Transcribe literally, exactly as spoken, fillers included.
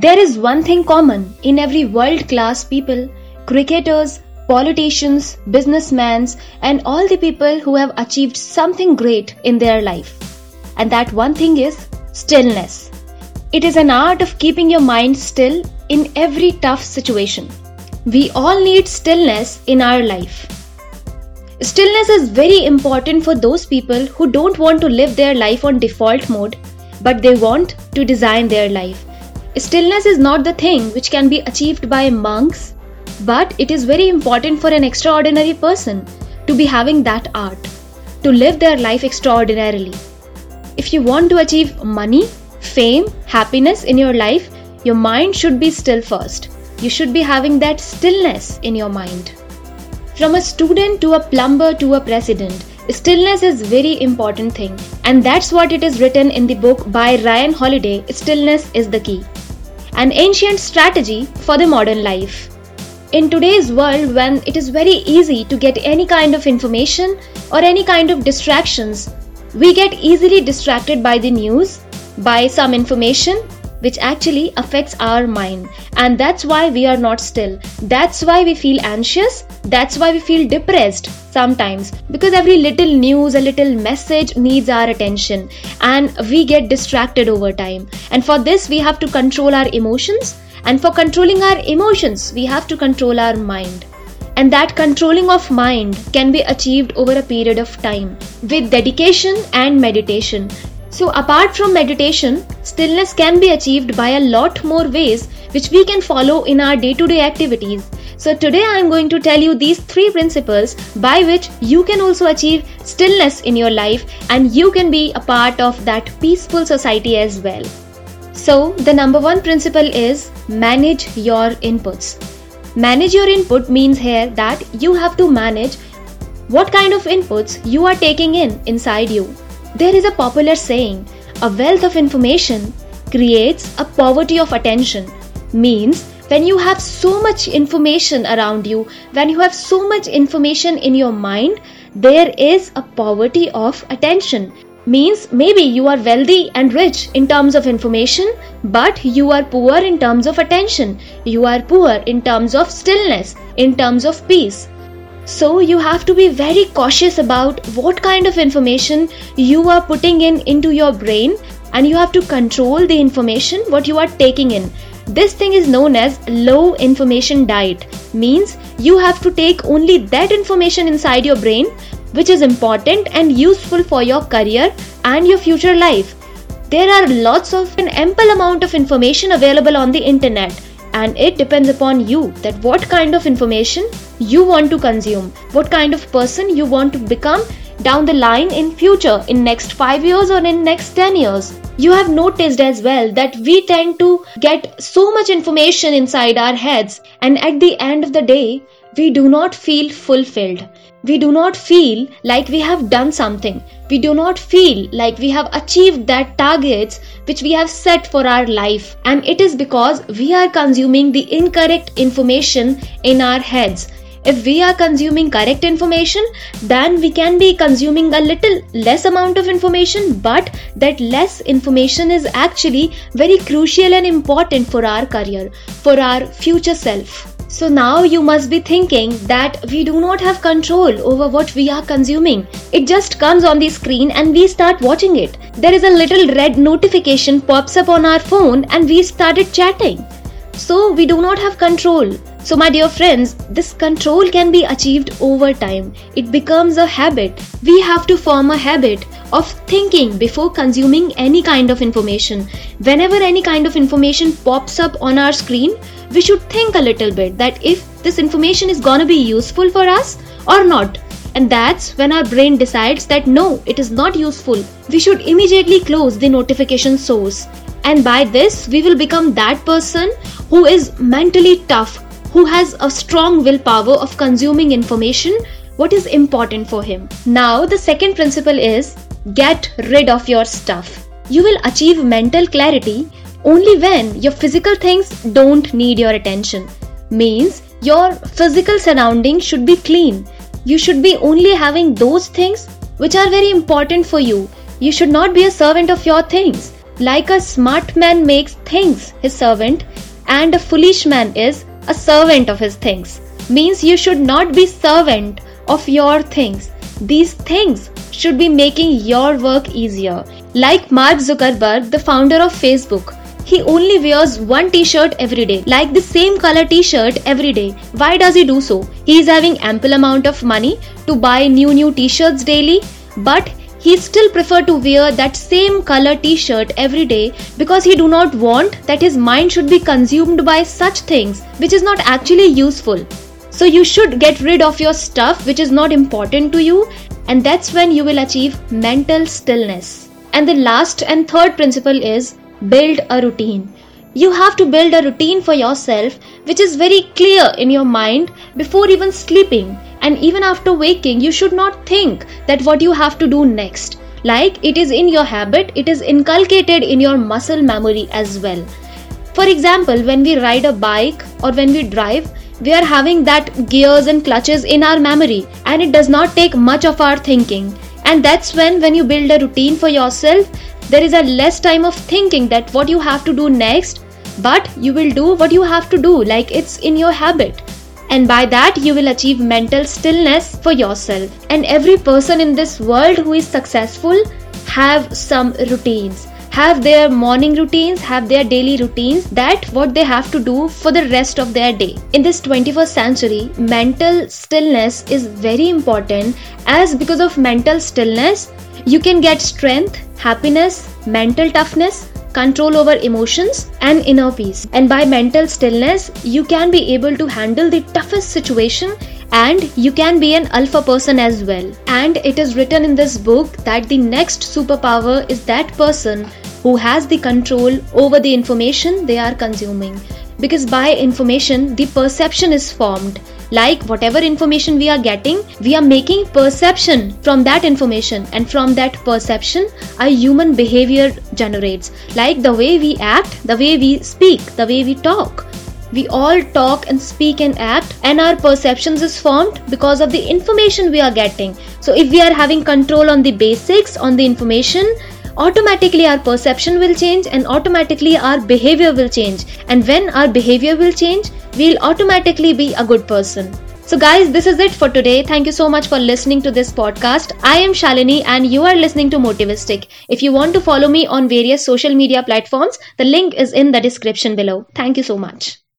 There is one thing common in every world-class people, cricketers, politicians, businessmen, and all the people who have achieved something great in their life. And that one thing is stillness. It is an art of keeping your mind still in every tough situation. We all need stillness in our life. Stillness is very important for those people who don't want to live their life on default mode, but they want to design their life. Stillness is not the thing which can be achieved by monks, but it is very important for an extraordinary person to be having that art, to live their life extraordinarily. If you want to achieve money, fame, happiness in your life, your mind should be still first. You should be having that stillness in your mind. From a student to a plumber to a president, stillness is very important thing, and that's what it is written in the book by Ryan Holiday, Stillness is the Key. An ancient strategy for the modern life. In today's world, when it is very easy to get any kind of information or any kind of distractions, we get easily distracted by the news, by some information which actually affects our mind, and that's why we are not still. That's why we feel anxious. That's why we feel depressed sometimes, because every little news, a little message needs our attention, and we get distracted over time. And for this we have to control our emotions, and for controlling our emotions we have to control our mind. And that controlling of mind can be achieved over a period of time with dedication and meditation. So apart from meditation, stillness can be achieved by a lot more ways which we can follow in our day-to-day activities. So today I am going to tell you these three principles by which you can also achieve stillness in your life, and you can be a part of that peaceful society as well. So the number one principle is manage your inputs. Manage your input means here that you have to manage what kind of inputs you are taking in inside you. There is a popular saying, a wealth of information creates a poverty of attention. Means when you have so much information around you, when you have so much information in your mind, there is a poverty of attention. Means maybe you are wealthy and rich in terms of information, but you are poor in terms of attention. You are poor in terms of stillness, in terms of peace. So you have to be very cautious about what kind of information you are putting in into your brain, and you have to control the information what you are taking in. This thing is known as low information diet. Means you have to take only that information inside your brain which is important and useful for your career and your future life. There are lots of an ample amount of information available on the internet, and it depends upon you that what kind of information you want to consume, what kind of person you want to become down the line in future, in next five years or in next ten years. You have noticed as well that we tend to get so much information inside our heads, and at the end of the day we do not feel fulfilled. We do not feel like we have done something. We do not feel like we have achieved that targets which we have set for our life, and it is because we are consuming the incorrect information in our heads. If we are consuming correct information, then we can be consuming a little less amount of information, but that less information is actually very crucial and important for our career, for our future self. So now you must be thinking that we do not have control over what we are consuming. It just comes on the screen and we start watching it. There is a little red notification pops up on our phone and we started chatting. So we do not have control. So my dear friends, this control can be achieved over time. It becomes a habit. We have to form a habit of thinking before consuming any kind of information. Whenever any kind of information pops up on our screen, we should think a little bit that if this information is gonna be useful for us or not. And that's when our brain decides that no, it is not useful. We should immediately close the notification source. And by this, we will become that person who is mentally tough, who has a strong willpower of consuming information what is important for him. Now the second principle is get rid of your stuff. You will achieve mental clarity only when your physical things don't need your attention. Means your physical surroundings should be clean. You should be only having those things which are very important for you. You should not be a servant of your things. Like a smart man makes things his servant, and a foolish man is a servant of his things. Means you should not be servant of your things. These things should be making your work easier. Like Mark Zuckerberg, the founder of Facebook, he only wears one t-shirt every day, like the same color t-shirt every day. Why does he do so? He is having ample amount of money to buy new new t-shirts daily, but he still prefer to wear that same color t-shirt every day because he do not want that his mind should be consumed by such things which is not actually useful. So you should get rid of your stuff which is not important to you, and that's when you will achieve mental stillness. And the last and third principle is build a routine. You have to build a routine for yourself which is very clear in your mind before even sleeping, and even after waking you should not think that what you have to do next. Like it is in your habit, it is inculcated in your muscle memory as well. For example, when we ride a bike or when we drive, we are having that gears and clutches in our memory, and it does not take much of our thinking. And that's when when you build a routine for yourself, there is a less time of thinking that what you have to do next, but you will do what you have to do, like it's in your habit. And by that you will achieve mental stillness for yourself. And every person in this world who is successful have some routines, have their morning routines, have their daily routines, that what they have to do for the rest of their day. In this twenty-first century, mental stillness is very important, as because of mental stillness you can get strength, happiness, mental toughness, control over emotions and inner peace. And by mental stillness you can be able to handle the toughest situation, and you can be an alpha person as well. And it is written in this book that the next superpower is that person who has the control over the information they are consuming. Because by information the perception is formed. Like whatever information we are getting, we are making perception from that information, and from that perception a human behavior generates. Like the way we act, the way we speak, the way we talk. We all talk and speak and act, and our perceptions is formed because of the information we are getting. So if we are having control on the basics, on the information, automatically our perception will change and automatically our behavior will change. And when our behavior will change, we'll automatically be a good person. So guys, this is it for today. Thank you so much for listening to this podcast. I am Shalini and you are listening to Motivistic. If you want to follow me on various social media platforms, the link is in the description below. Thank you so much.